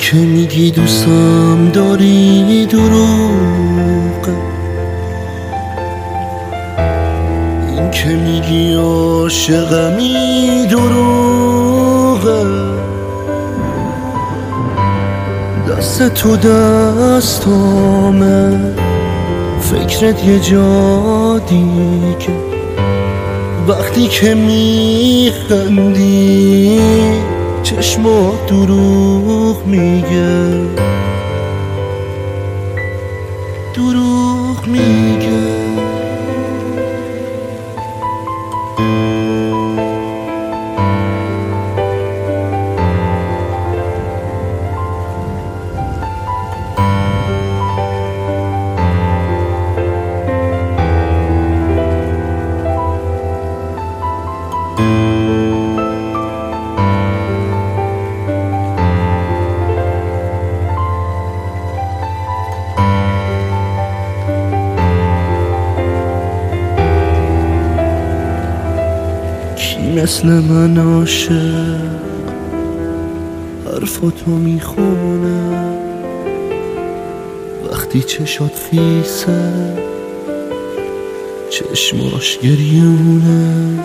که میگی دوستم داری دروغه، این که میگی عاشقمی دروغه. دست تو دستامه، فکرت یه جا دیگه، وقتی که میخندی چشمات دروغ میگه، دروغ میگه. مثل من عاشق حرفاتو میخونه، وقتی چشات خیسه چشماش گریونه.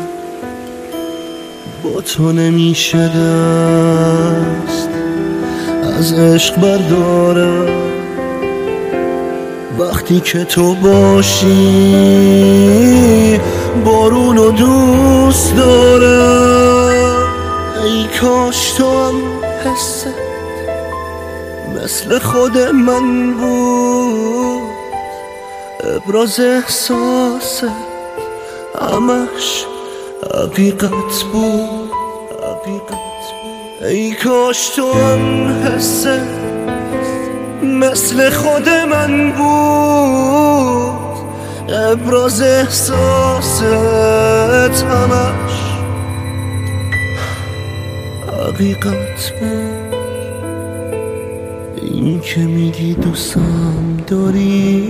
با تو نمیشه دست از عشق برداره، وقتی که تو باشی بارونو دوست دارم. ای کاش تو هم حست مثل خود من بود، ابراز احساست همش حقیقت بود، حقیقت بود. ای کاش تو هم حست مثل خود من بود، ابراز احساست همش حقیقت بود. این که میگی دوستم داری